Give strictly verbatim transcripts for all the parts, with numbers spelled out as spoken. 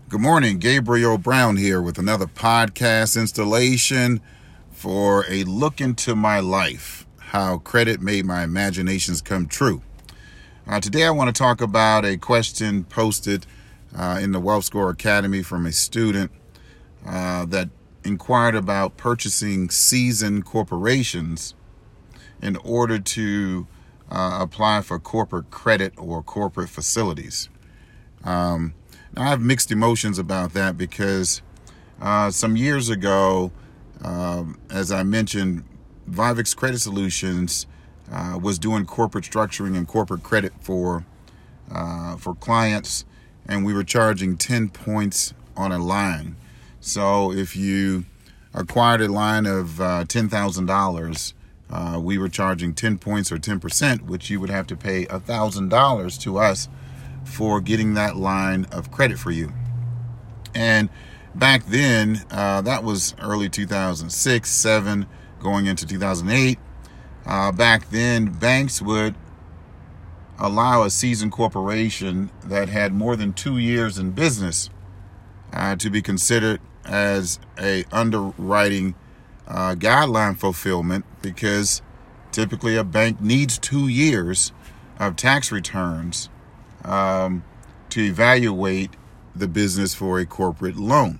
Good morning, Gabriel Brown here with another podcast installation for a look into my life, how credit made my imaginations come true. Uh, today I want to talk about a question posted uh, in the Wealth Score Academy from a student uh, that inquired about purchasing seasoned corporations in order to uh, apply for corporate credit or corporate facilities. Um, I have mixed emotions about that because uh, some years ago, um, as I mentioned, Vivix Credit Solutions uh, was doing corporate structuring and corporate credit for uh, for clients, and we were charging ten points on a line. So if you acquired a line of uh, ten thousand dollars, uh, we were charging ten points or ten percent, which you would have to pay one thousand dollars to us for getting that line of credit for you. And back then, uh, that was early two thousand six, seven, going into two thousand eight. Uh, back then, banks would allow a seasoned corporation that had more than two years in business uh, to be considered as a underwriting uh, guideline fulfillment, because typically a bank needs two years of tax returns Um, to evaluate the business for a corporate loan.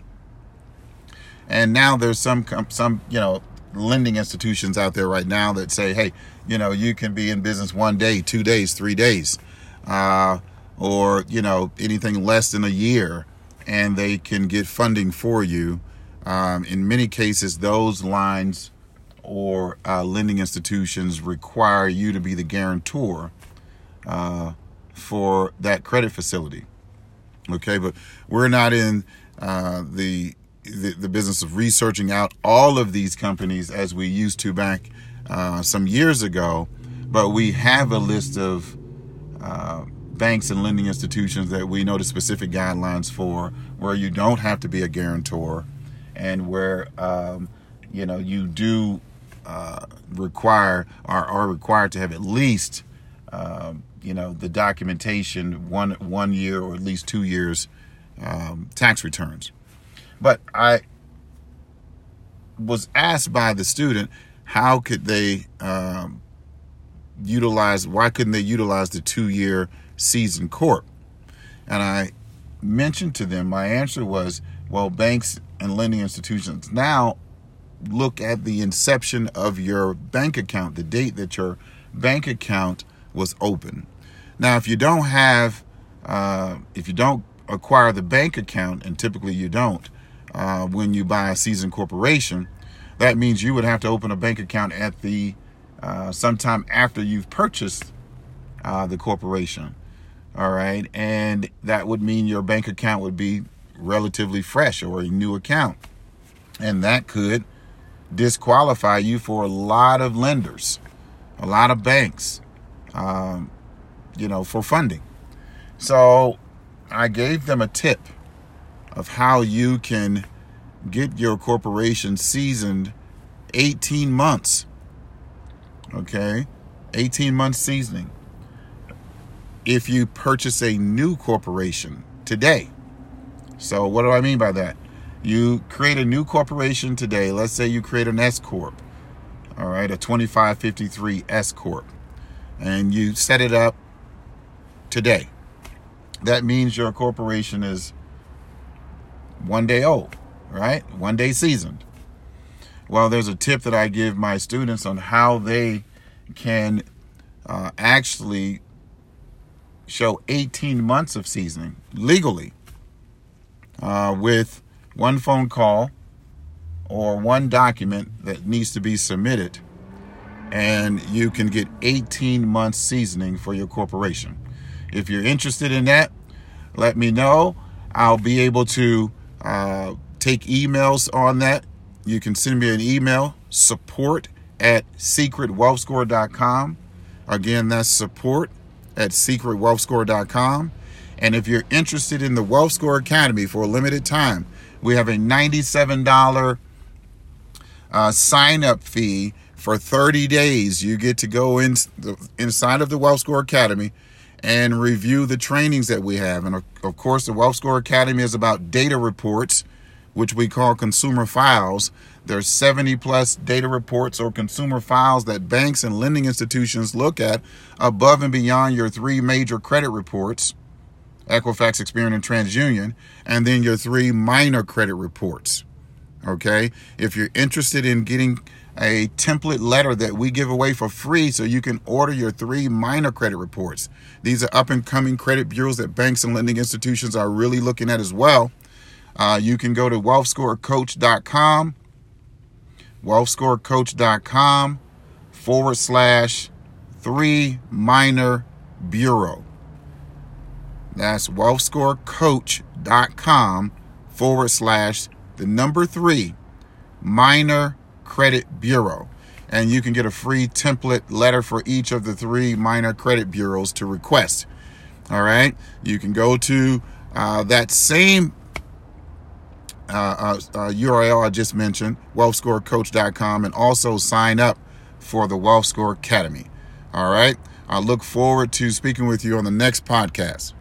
And now there's some some you know lending institutions out there right now that say, hey, you know, you can be in business one day, two days, three days, uh, or you know anything less than a year, and they can get funding for you. Um, in many cases, those lines or uh, lending institutions require you to be the guarantor Uh, for that credit facility. Okay, but we're not in uh, the, the the business of researching out all of these companies as we used to back uh, some years ago, but we have a list of uh, banks and lending institutions that we know the specific guidelines for, where you don't have to be a guarantor, and where um, you know you do uh, require or are required to have at least um, you know, the documentation, one one year or at least two years um, tax returns. But I was asked by the student, how could they um, utilize, why couldn't they utilize the two-year seasoned corp? And I mentioned to them, my answer was, well, banks and lending institutions now look at the inception of your bank account, the date that your bank account was open. Now, if you don't have, uh, if you don't acquire the bank account, and typically you don't, uh, when you buy a seasoned corporation, that means you would have to open a bank account at the uh, sometime after you've purchased uh, the corporation. All right, and that would mean your bank account would be relatively fresh or a new account, and that could disqualify you for a lot of lenders, a lot of banks. Um, you know, for funding. So I gave them a tip of how you can get your corporation seasoned eighteen months. Okay, eighteen months seasoning. If you purchase a new corporation today. So what do I mean by that? You create a new corporation today. Let's say you create an S Corp. All right, a twenty-five fifty-three S Corp. And you set it up today. That means your corporation is one day old, right? One day seasoned. Well, there's a tip that I give my students on how they can uh, actually show eighteen months of seasoning legally uh, with one phone call or one document that needs to be submitted, and you can get eighteen months seasoning for your corporation. If you're interested in that, let me know. I'll be able to uh, take emails on that. You can send me an email, support at secret wealth score dot com. Again, that's support at secret wealth score dot com. And if you're interested in the Wealth Score Academy for a limited time, we have a ninety-seven dollars uh, sign-up fee for thirty days. You get to go in, inside of the Wealth Score Academy and review the trainings that we have. And of, of course, the Wealth Score Academy is about data reports, which we call consumer files. There's seventy plus data reports or consumer files that banks and lending institutions look at above and beyond your three major credit reports, Equifax, Experian, and TransUnion, and then your three minor credit reports. Okay? If you're interested in getting a template letter that we give away for free so you can order your three minor credit reports. These are up and coming credit bureaus that banks and lending institutions are really looking at as well. Uh, you can go to wealth score coach dot com, wealth score coach dot com forward slash three minor bureau. That's wealth score coach dot com forward slash the number three minor credit bureau. And you can get a free template letter for each of the three minor credit bureaus to request. All right. You can go to uh, that same Uh, uh, uh, U R L I just mentioned, wealth score coach dot com, and also sign up for the Wealth Score Academy. All right. I look forward to speaking with you on the next podcast.